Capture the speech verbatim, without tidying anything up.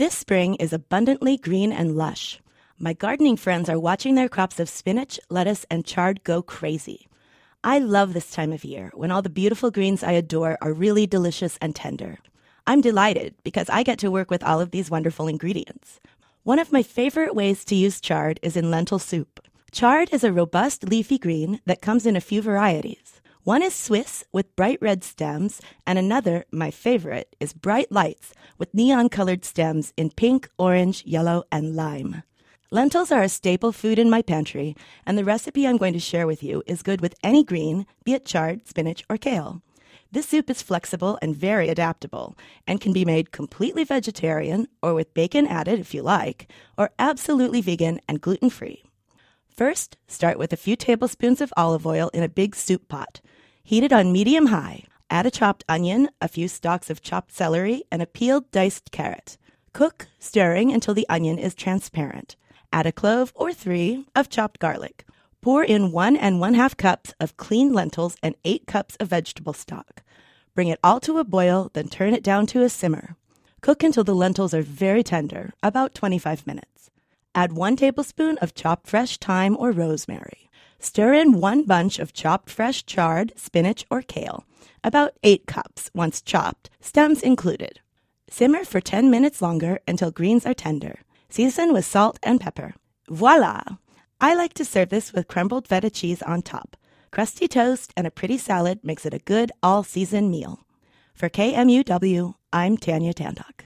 This spring is abundantly green and lush. My gardening friends are watching their crops of spinach, lettuce, and chard go crazy. I love this time of year when all the beautiful greens I adore are really delicious and tender. I'm delighted because I get to work with all of these wonderful ingredients. One of my favorite ways to use chard is in lentil soup. Chard is a robust leafy green that comes in a few varieties. One is Swiss with bright red stems, and another, my favorite, is Bright Lights with neon-colored stems in pink, orange, yellow, and lime. Lentils are a staple food in my pantry, and the recipe I'm going to share with you is good with any green, be it chard, spinach, or kale. This soup is flexible and very adaptable, and can be made completely vegetarian, or with bacon added if you like, or absolutely vegan and gluten-free. First, start with a few tablespoons of olive oil in a big soup pot. Heat it on medium-high. Add a chopped onion, a few stalks of chopped celery, and a peeled diced carrot. Cook, stirring until the onion is transparent. Add a clove or three of chopped garlic. Pour in one and one-half cups of clean lentils and eight cups of vegetable stock. Bring it all to a boil, then turn it down to a simmer. Cook until the lentils are very tender, about twenty-five minutes. Add one tablespoon of chopped fresh thyme or rosemary. Stir in one bunch of chopped fresh chard, spinach, or kale, about eight cups once chopped, stems included. Simmer for ten minutes longer until greens are tender. Season with salt and pepper. Voila! I like to serve this with crumbled feta cheese on top. Crusty toast and a pretty salad makes it a good all-season meal. For K M U W, I'm Tanya Tandock.